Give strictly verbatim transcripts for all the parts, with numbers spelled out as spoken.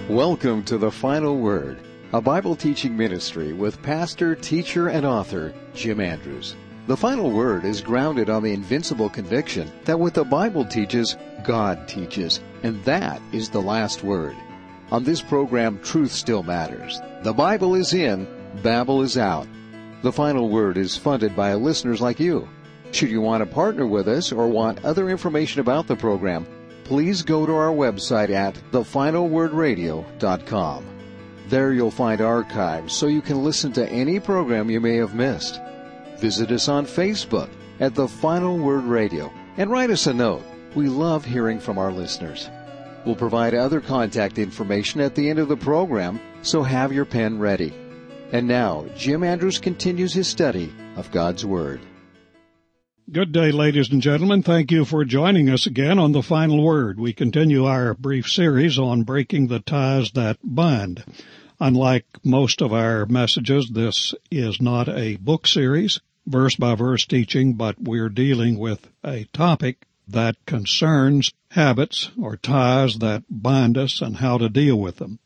Welcome to The Final Word, a Bible teaching ministry with pastor, teacher, and author Jim Andrews. The Final Word is grounded on the invincible conviction that what the Bible teaches, God teaches, and that is the last word. On this program, truth still matters. The Bible is in, Babel is out. The Final Word is funded by listeners like you. Should you want to partner with us or want other information about the program, please go to our website at the final word radio dot com. There you'll find archives so you can listen to any program you may have missed. Visit us on Facebook at The Final Word Radio and write us a note. We love hearing from our listeners. We'll provide other contact information at the end of the program, so have your pen ready. And now, Jim Andrews continues his study of God's Word. Good day, ladies and gentlemen. Thank you for joining us again on The Final Word. We continue our brief series on breaking the ties that bind. Unlike most of our messages, this is not a book series, verse-by-verse teaching, but we're dealing with a topic that concerns habits or ties that bind us and how to deal with them.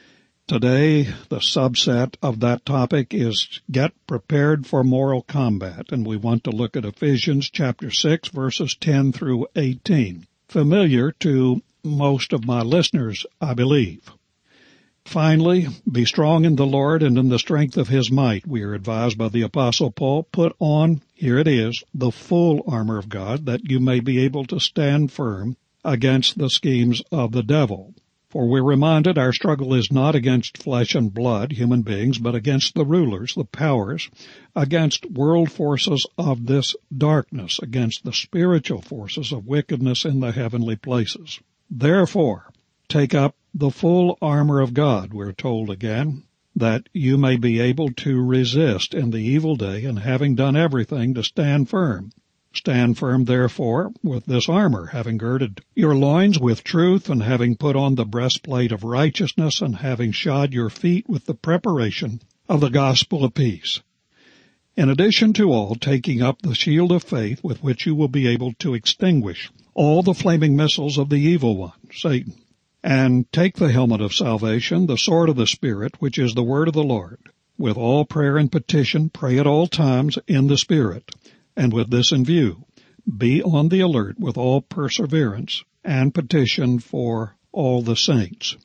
Today, the subset of that topic is Get Prepared for Moral Combat, and we want to look at Ephesians chapter six, verses ten through eighteen. Familiar to most of my listeners, I believe. Finally, be strong in the Lord and in the strength of His might. We are advised by the Apostle Paul, put on, here it is, the full armor of God, that you may be able to stand firm against the schemes of the devil. For we're reminded our struggle is not against flesh and blood, human beings, but against the rulers, the powers, against world forces of this darkness, against the spiritual forces of wickedness in the heavenly places. Therefore, take up the full armor of God, we're told again, that you may be able to resist in the evil day, and having done everything, to stand firm. Stand firm, therefore, with this armor, having girded your loins with truth, and having put on the breastplate of righteousness, and having shod your feet with the preparation of the gospel of peace. In addition to all, taking up the shield of faith, with which you will be able to extinguish all the flaming missiles of the evil one, Satan. And take the helmet of salvation, the sword of the Spirit, which is the word of the Lord. With all prayer and petition, pray at all times in the Spirit. And with this in view, be on the alert with all perseverance and petition for all the saints.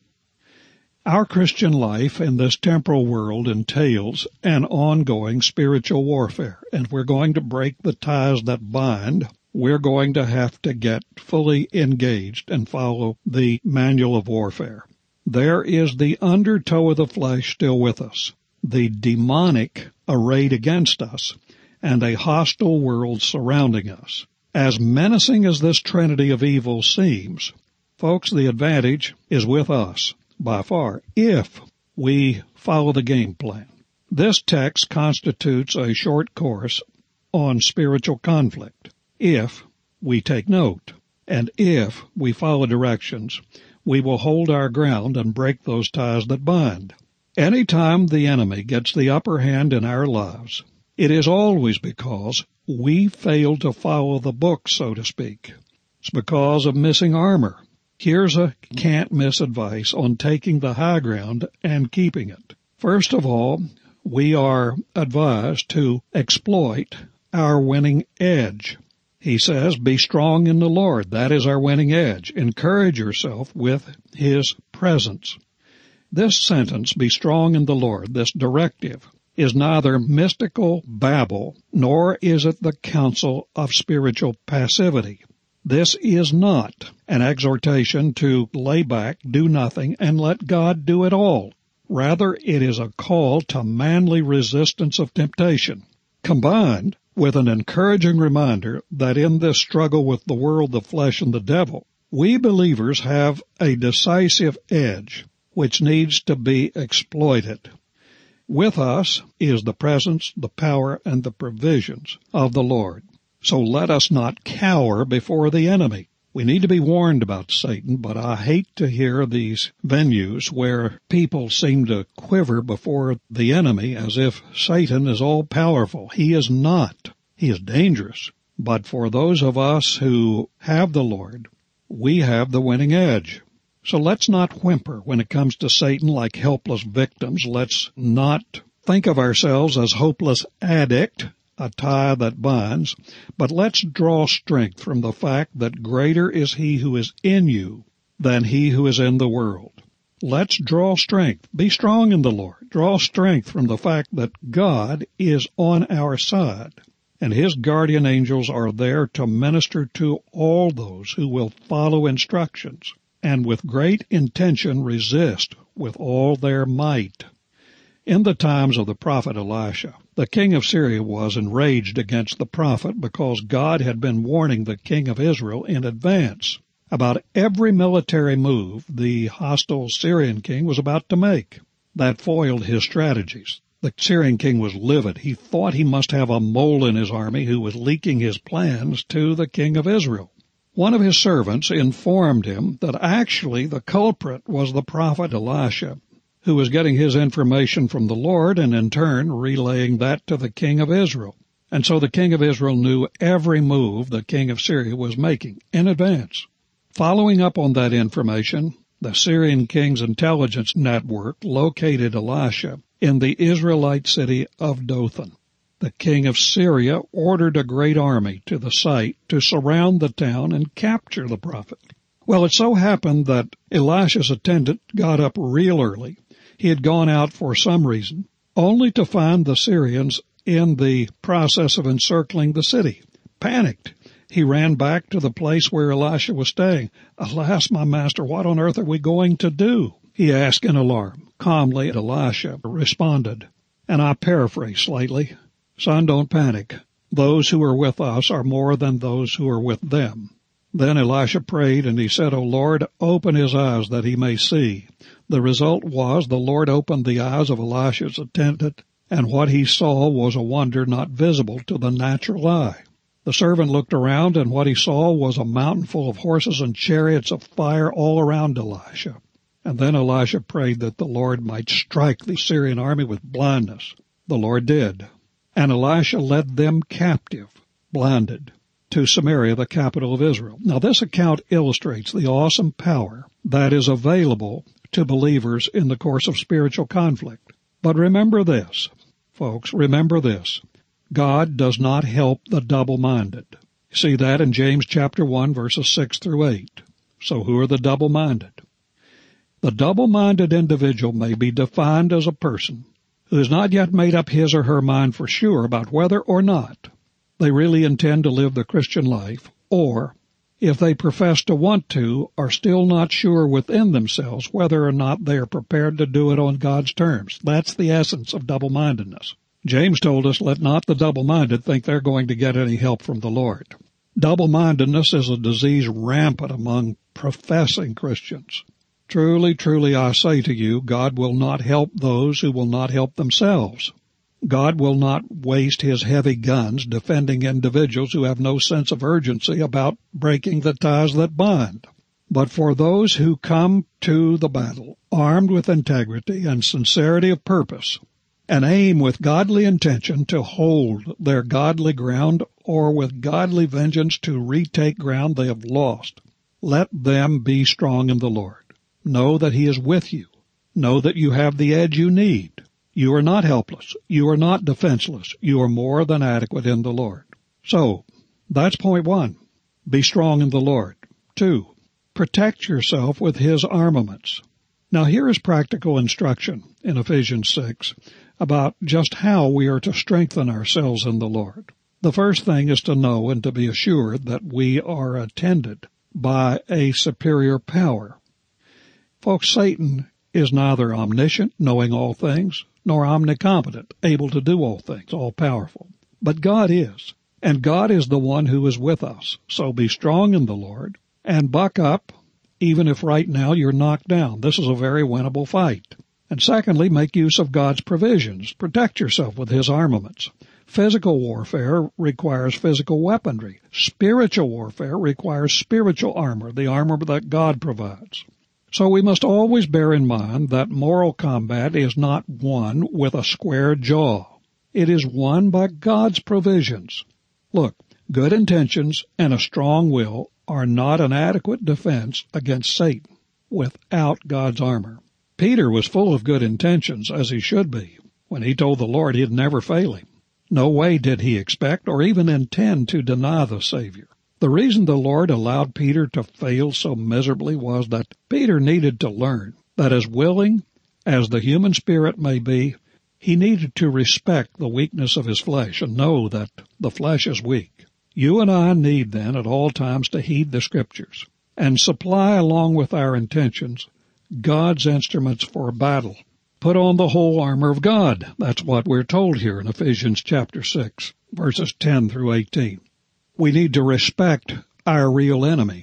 Our Christian life in this temporal world entails an ongoing spiritual warfare, and we're going to break the ties that bind. We're going to have to get fully engaged and follow the manual of warfare. There is the undertow of the flesh still with us, the demonic arrayed against us, and a hostile world surrounding us. As menacing as this trinity of evil seems, folks, the advantage is with us, by far, if we follow the game plan. This text constitutes a short course on spiritual conflict. If we take note, and if we follow directions, we will hold our ground and break those ties that bind. Any time the enemy gets the upper hand in our lives, it is always because we fail to follow the book, so to speak. It's because of missing armor. Here's a can't-miss advice on taking the high ground and keeping it. First of all, we are advised to exploit our winning edge. He says, be strong in the Lord. That is our winning edge. Encourage yourself with His presence. This sentence, be strong in the Lord, this directive, is neither mystical babble, nor is it the counsel of spiritual passivity. This is not an exhortation to lay back, do nothing, and let God do it all. Rather, it is a call to manly resistance of temptation, combined with an encouraging reminder that in this struggle with the world, the flesh, and the devil, we believers have a decisive edge which needs to be exploited. With us is the presence, the power, and the provisions of the Lord. So let us not cower before the enemy. We need to be warned about Satan, but I hate to hear these venues where people seem to quiver before the enemy as if Satan is all-powerful. He is not. He is dangerous. But for those of us who have the Lord, we have the winning edge. So let's not whimper when it comes to Satan like helpless victims. Let's not think of ourselves as hopeless addict, a tie that binds, but let's draw strength from the fact that greater is he who is in you than he who is in the world. Let's draw strength. Be strong in the Lord. Draw strength from the fact that God is on our side, and his guardian angels are there to minister to all those who will follow instructions and with great intention resist with all their might. In the times of the prophet Elisha, the king of Syria was enraged against the prophet because God had been warning the king of Israel in advance about every military move the hostile Syrian king was about to make. That foiled his strategies. The Syrian king was livid. He thought he must have a mole in his army who was leaking his plans to the king of Israel. One of his servants informed him that actually the culprit was the prophet Elisha, who was getting his information from the Lord and in turn relaying that to the king of Israel. And so the king of Israel knew every move the king of Syria was making in advance. Following up on that information, the Syrian king's intelligence network located Elisha in the Israelite city of Dothan. The king of Syria ordered a great army to the site to surround the town and capture the prophet. Well, it so happened that Elisha's attendant got up real early. He had gone out for some reason, only to find the Syrians in the process of encircling the city. Panicked, he ran back to the place where Elisha was staying. "Alas, my master, what on earth are we going to do?" he asked in alarm. Calmly, Elisha responded, and I paraphrase slightly, "Son, don't panic. Those who are with us are more than those who are with them." Then Elisha prayed, and he said, "O Lord, open his eyes that he may see." The result was the Lord opened the eyes of Elisha's attendant, and what he saw was a wonder not visible to the natural eye. The servant looked around, and what he saw was a mountain full of horses and chariots of fire all around Elisha. And then Elisha prayed that the Lord might strike the Syrian army with blindness. The Lord did. And Elisha led them captive, blinded, to Samaria, the capital of Israel. Now, this account illustrates the awesome power that is available to believers in the course of spiritual conflict. But remember this, folks, remember this. God does not help the double-minded. See that in James chapter one, verses six through eight. So who are the double-minded? The double-minded individual may be defined as a person who has not yet made up his or her mind for sure about whether or not they really intend to live the Christian life, or, if they profess to want to, are still not sure within themselves whether or not they are prepared to do it on God's terms. That's the essence of double-mindedness. James told us, let not the double-minded think they're going to get any help from the Lord. Double-mindedness is a disease rampant among professing Christians. Truly, truly, I say to you, God will not help those who will not help themselves. God will not waste his heavy guns defending individuals who have no sense of urgency about breaking the ties that bind. But for those who come to the battle armed with integrity and sincerity of purpose, and aim with godly intention to hold their godly ground or with godly vengeance to retake ground they have lost, let them be strong in the Lord. Know that he is with you. Know that you have the edge you need. You are not helpless. You are not defenseless. You are more than adequate in the Lord. So, that's point one. Be strong in the Lord. Two, protect yourself with his armaments. Now here is practical instruction in Ephesians six about just how we are to strengthen ourselves in the Lord. The first thing is to know and to be assured that we are attended by a superior power. Folks, Satan is neither omniscient, knowing all things, nor omnicompetent, able to do all things, all-powerful. But God is, and God is the one who is with us. So be strong in the Lord and buck up, even if right now you're knocked down. This is a very winnable fight. And secondly, make use of God's provisions. Protect yourself with his armaments. Physical warfare requires physical weaponry. Spiritual warfare requires spiritual armor, the armor that God provides. So we must always bear in mind that moral combat is not won with a square jaw. It is won by God's provisions. Look, good intentions and a strong will are not an adequate defense against Satan. without God's armor. Peter was full of good intentions, as he should be, when he told the Lord he'd never fail him. No way did he expect or even intend to deny the Savior. The reason the Lord allowed Peter to fail so miserably was that Peter needed to learn that as willing as the human spirit may be, he needed to respect the weakness of his flesh and know that the flesh is weak. You and I need then at all times to heed the Scriptures and supply along with our intentions God's instruments for battle. Put on the whole armor of God. That's what we're told here in Ephesians chapter six, verses ten through eighteen. We need to respect our real enemy.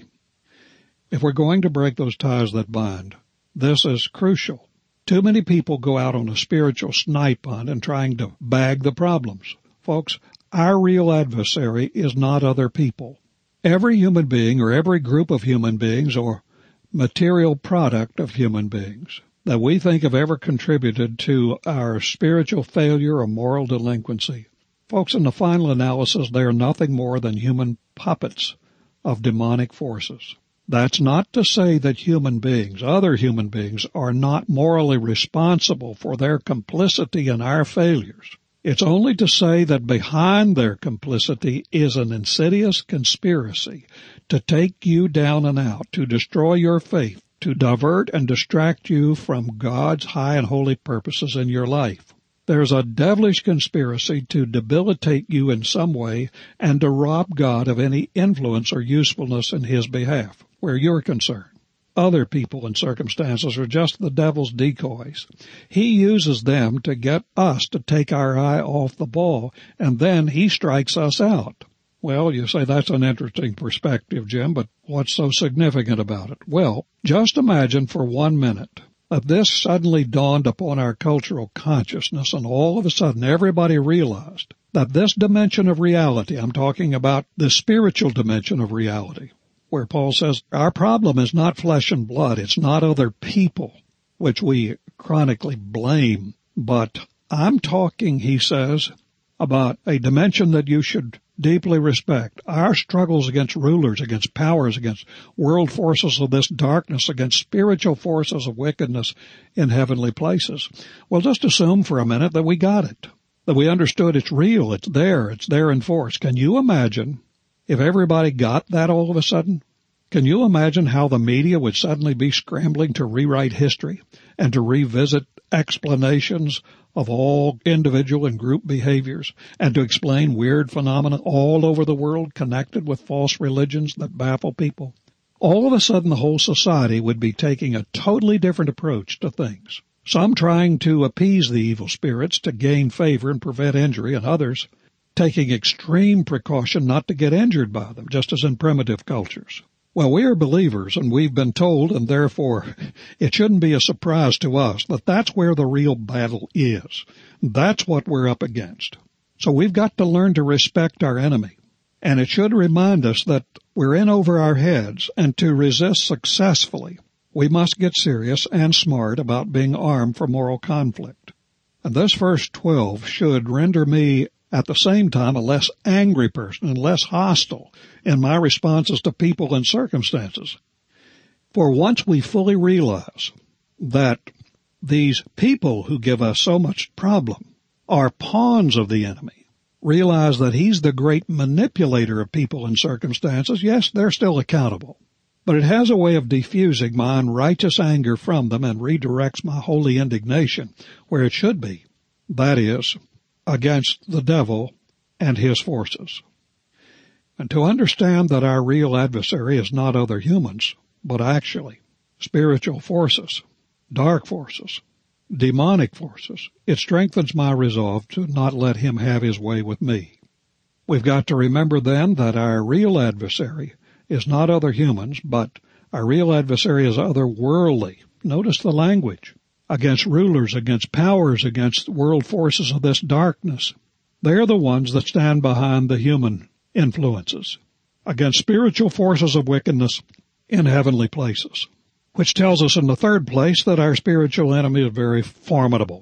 If we're going to break those ties that bind, this is crucial. Too many people go out on a spiritual snipe hunt and trying to bag the problems. Folks, our real adversary is not other people. Every human being or every group of human beings or material product of human beings that we think have ever contributed to our spiritual failure or moral delinquency. Folks, in the final analysis, they are nothing more than human puppets of demonic forces. That's not to say that human beings, other human beings, are not morally responsible for their complicity in our failures. It's only to say that behind their complicity is an insidious conspiracy to take you down and out, to destroy your faith, to divert and distract you from God's high and holy purposes in your life. There's a devilish conspiracy to debilitate you in some way and to rob God of any influence or usefulness in His behalf, where you're concerned. Other people and circumstances are just the devil's decoys. He uses them to get us to take our eye off the ball, and then he strikes us out. Well, you say that's an interesting perspective, Jim, but what's so significant about it? Well, just imagine for one minute that this suddenly dawned upon our cultural consciousness, and all of a sudden everybody realized that this dimension of reality, I'm talking about the spiritual dimension of reality, where Paul says our problem is not flesh and blood, it's not other people, which we chronically blame, but I'm talking, he says, about a dimension that you should deeply respect. Our struggles against rulers, against powers, against world forces of this darkness, against spiritual forces of wickedness in heavenly places. Well, just assume for a minute that we got it, that we understood it's real, it's there, it's there in force. Can you imagine if everybody got that all of a sudden? Can you imagine how the media would suddenly be scrambling to rewrite history and to revisit explanations of all individual and group behaviors and to explain weird phenomena all over the world connected with false religions that baffle people? All of a sudden, the whole society would be taking a totally different approach to things. Some trying to appease the evil spirits to gain favor and prevent injury, and others taking extreme precaution not to get injured by them, just as in primitive cultures. Well, we are believers, and we've been told, and therefore it shouldn't be a surprise to us that that's where the real battle is. That's what we're up against. So we've got to learn to respect our enemy. And it should remind us that we're in over our heads, and to resist successfully, we must get serious and smart about being armed for moral conflict. And this verse twelve should render me at the same time a less angry person and less hostile in my responses to people and circumstances. For once we fully realize that these people who give us so much problem are pawns of the enemy, realize that he's the great manipulator of people and circumstances, yes, they're still accountable, but it has a way of diffusing my unrighteous anger from them and redirects my holy indignation where it should be, that is, against the devil and his forces. And to understand that our real adversary is not other humans, but actually spiritual forces, dark forces, demonic forces, it strengthens my resolve to not let him have his way with me. We've got to remember then that our real adversary is not other humans, but our real adversary is otherworldly. Notice the language. Against rulers, against powers, against world forces of this darkness. They're the ones that stand behind the human influences, against spiritual forces of wickedness in heavenly places, which tells us in the third place that our spiritual enemy is very formidable.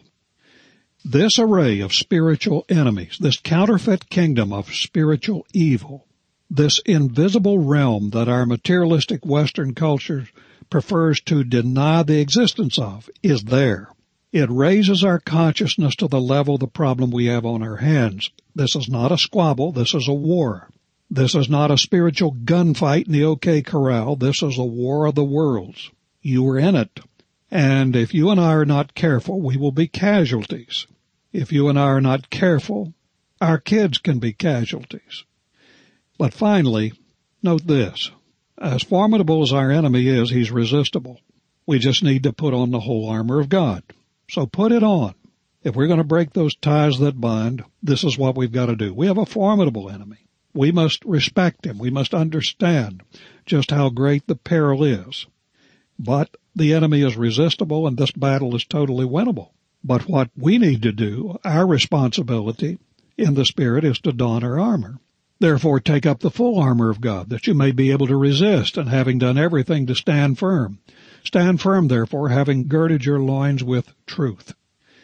This array of spiritual enemies, this counterfeit kingdom of spiritual evil, This invisible realm that our materialistic Western culture prefers to deny the existence of is there. It raises our consciousness to the level of the problem we have on our hands. This is not a squabble. This is a war. This is not a spiritual gunfight in the OK Corral. This is a war of the worlds. You are in it. And if you and I are not careful, we will be casualties. If you and I are not careful, our kids can be casualties. But finally, note this. As formidable as our enemy is, he's resistible. We just need to put on the whole armor of God. So put it on. If we're going to break those ties that bind, this is what we've got to do. We have a formidable enemy. We must respect him. We must understand just how great the peril is. But the enemy is resistible, and this battle is totally winnable. But what we need to do, our responsibility in the Spirit, is to don our armor. Therefore, take up the full armor of God, that you may be able to resist, and having done everything, to stand firm. Stand firm, therefore, having girded your loins with truth.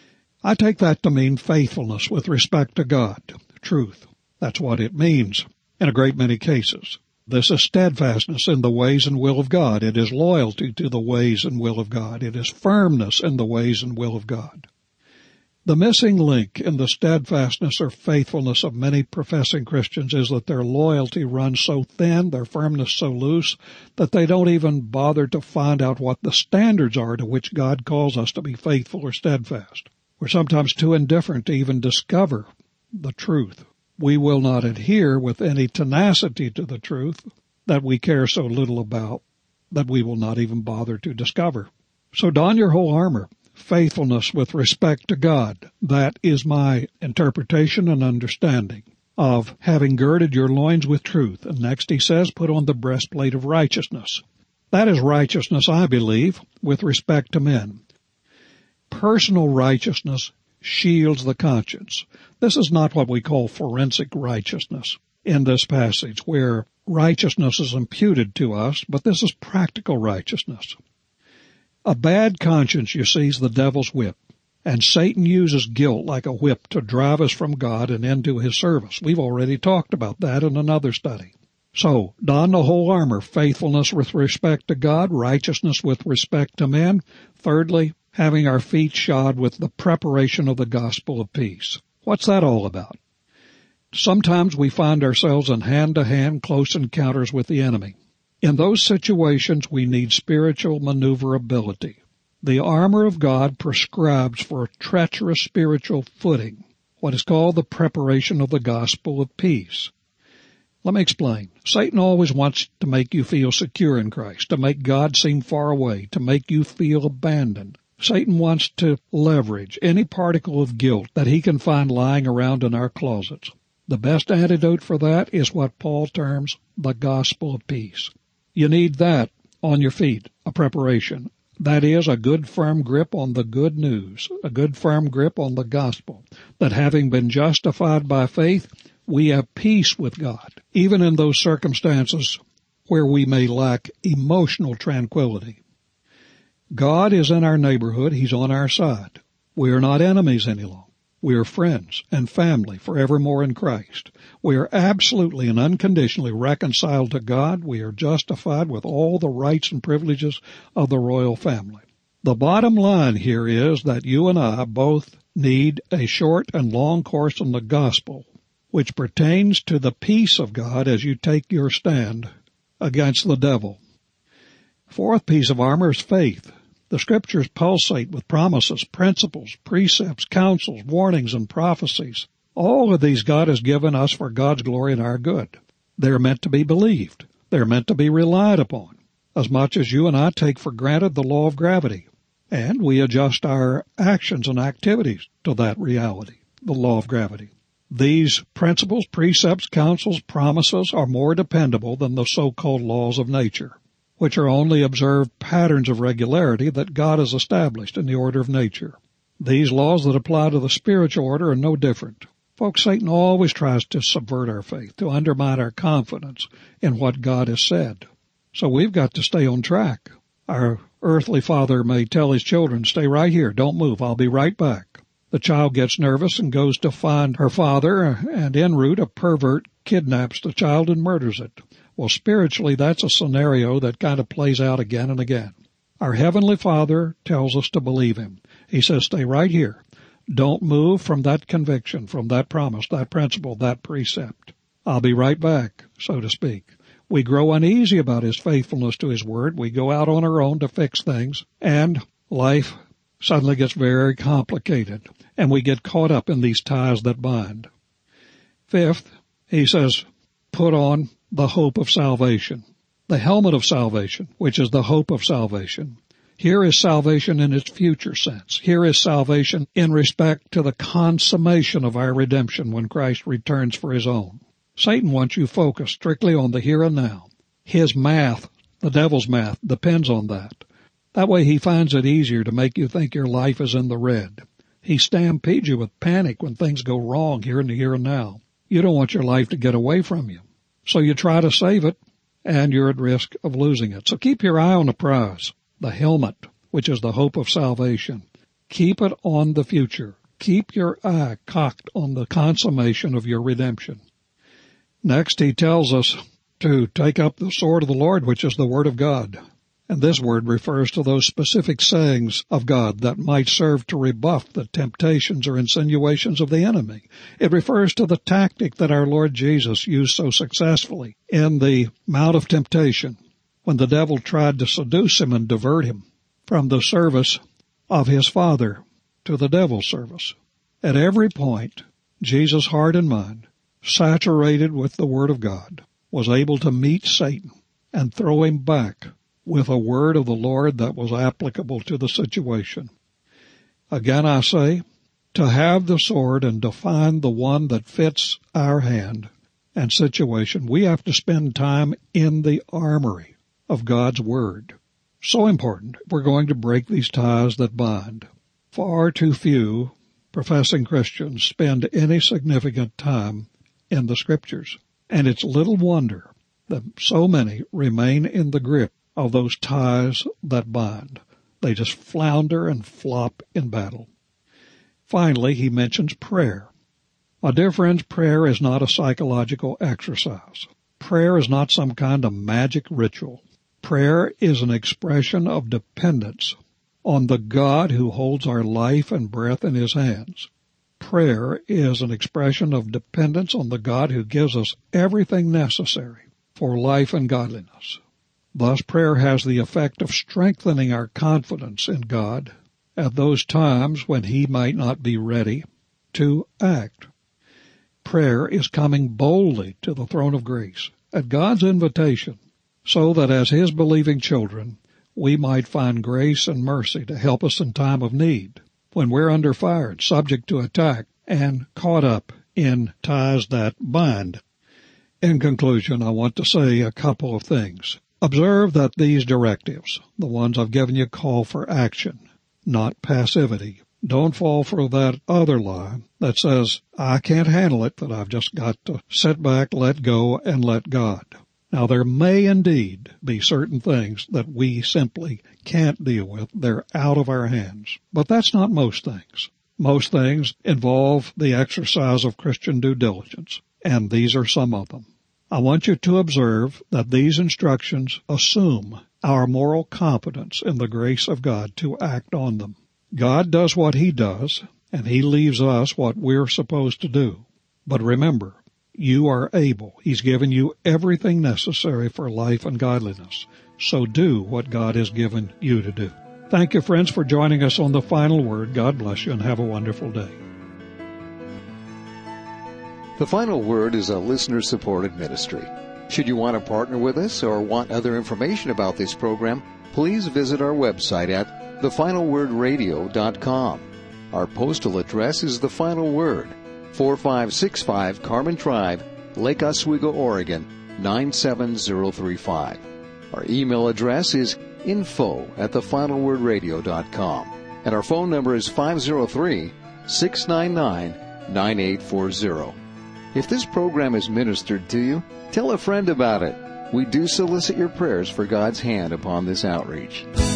I take that to mean faithfulness with respect to God, truth. That's what it means in a great many cases. This is steadfastness in the ways and will of God. It is loyalty to the ways and will of God. It is firmness in the ways and will of God. The missing link in the steadfastness or faithfulness of many professing Christians is that their loyalty runs so thin, their firmness so loose, that they don't even bother to find out what the standards are to which God calls us to be faithful or steadfast. We're sometimes too indifferent to even discover the truth. We will not adhere with any tenacity to the truth that we care so little about that we will not even bother to discover. So don your whole armor. Faithfulness with respect to God. That is my interpretation and understanding of having girded your loins with truth. And next he says, put on the breastplate of righteousness. That is righteousness, I believe, with respect to men. Personal righteousness shields the conscience. This is not what we call forensic righteousness in this passage, where righteousness is imputed to us, but this is practical righteousness. A bad conscience, you see, is the devil's whip, and Satan uses guilt like a whip to drive us from God and into his service. We've already talked about that in another study. So, don the whole armor, faithfulness with respect to God, righteousness with respect to men. Thirdly, having our feet shod with the preparation of the gospel of peace. What's that all about? Sometimes we find ourselves in hand-to-hand close encounters with the enemy. In those situations, we need spiritual maneuverability. The armor of God prescribes for a treacherous spiritual footing, what is called the preparation of the gospel of peace. Let me explain. Satan always wants to make you feel secure in Christ, to make God seem far away, to make you feel abandoned. Satan wants to leverage any particle of guilt that he can find lying around in our closets. The best antidote for that is what Paul terms the gospel of peace. You need that on your feet, a preparation. That is, a good firm grip on the good news, a good firm grip on the gospel, that having been justified by faith, we have peace with God, even in those circumstances where we may lack emotional tranquility. God is in our neighborhood. He's on our side. We are not enemies any longer. We are friends and family forevermore in Christ. We are absolutely and unconditionally reconciled to God. We are justified with all the rights and privileges of the royal family. The bottom line here is that you and I both need a short and long course in the gospel, which pertains to the peace of God as you take your stand against the devil. Fourth piece of armor is faith. The Scriptures pulsate with promises, principles, precepts, counsels, warnings, and prophecies. All of these God has given us for God's glory and our good. They're meant to be believed. They're meant to be relied upon, as much as you and I take for granted the law of gravity. And we adjust our actions and activities to that reality, the law of gravity. These principles, precepts, counsels, promises are more dependable than the so-called laws of nature, which are only observed patterns of regularity that God has established in the order of nature. These laws that apply to the spiritual order are no different. Folks, Satan always tries to subvert our faith, to undermine our confidence in what God has said. So we've got to stay on track. Our earthly father may tell his children, stay right here, don't move, I'll be right back. The child gets nervous and goes to find her father, and en route a pervert kidnaps the child and murders it. Well, spiritually, that's a scenario that kind of plays out again and again. Our Heavenly Father tells us to believe Him. He says, stay right here. Don't move from that conviction, from that promise, that principle, that precept. I'll be right back, so to speak. We grow uneasy about His faithfulness to His Word. We go out on our own to fix things, and life suddenly gets very complicated, and we get caught up in these ties that bind. Fifth, He says, put on the hope of salvation, the helmet of salvation, which is the hope of salvation. Here is salvation in its future sense. Here is salvation in respect to the consummation of our redemption when Christ returns for His own. Satan wants you focused strictly on the here and now. His math, the devil's math, depends on that. That way he finds it easier to make you think your life is in the red. He stampedes you with panic when things go wrong here in the here and now. You don't want your life to get away from you. So you try to save it, and you're at risk of losing it. So keep your eye on the prize, the helmet, which is the hope of salvation. Keep it on the future. Keep your eye cocked on the consummation of your redemption. Next, he tells us to take up the sword of the Lord, which is the Word of God. And this word refers to those specific sayings of God that might serve to rebuff the temptations or insinuations of the enemy. It refers to the tactic that our Lord Jesus used so successfully in the Mount of Temptation, when the devil tried to seduce him and divert him from the service of his Father to the devil's service. At every point, Jesus' heart and mind, saturated with the Word of God, was able to meet Satan and throw him back with a word of the Lord that was applicable to the situation. Again, I say, to have the sword and to find the one that fits our hand and situation, we have to spend time in the armory of God's Word. So important if we're going to break these ties that bind. Far too few professing Christians spend any significant time in the Scriptures, and it's little wonder that so many remain in the grip of those ties that bind. They just flounder and flop in battle. Finally, he mentions prayer. My dear friends, prayer is not a psychological exercise. Prayer is not some kind of magic ritual. Prayer is an expression of dependence on the God who holds our life and breath in His hands. Prayer is an expression of dependence on the God who gives us everything necessary for life and godliness. Thus, prayer has the effect of strengthening our confidence in God at those times when He might not be ready to act. Prayer is coming boldly to the throne of grace at God's invitation, so that as His believing children, we might find grace and mercy to help us in time of need, when we're under fire, subject to attack, and caught up in ties that bind. In conclusion, I want to say a couple of things. Observe that these directives, the ones I've given you, call for action, not passivity. Don't fall for that other lie that says, I can't handle it, that I've just got to sit back, let go, and let God. Now, there may indeed be certain things that we simply can't deal with. They're out of our hands. But that's not most things. Most things involve the exercise of Christian due diligence, and these are some of them. I want you to observe that these instructions assume our moral competence in the grace of God to act on them. God does what He does, and He leaves us what we're supposed to do. But remember, you are able. He's given you everything necessary for life and godliness. So do what God has given you to do. Thank you, friends, for joining us on The Final Word. God bless you, and have a wonderful day. The Final Word is a listener-supported ministry. Should you want to partner with us or want other information about this program, please visit our website at the final word radio dot com. Our postal address is The Final Word, four five six five Carmen Drive, Lake Oswego, Oregon, nine seven zero three five. Our email address is info at the final word radio dot com. And our phone number is five zero three, six nine nine, nine eight four zero. If this program is ministered to you, tell a friend about it. We do solicit your prayers for God's hand upon this outreach.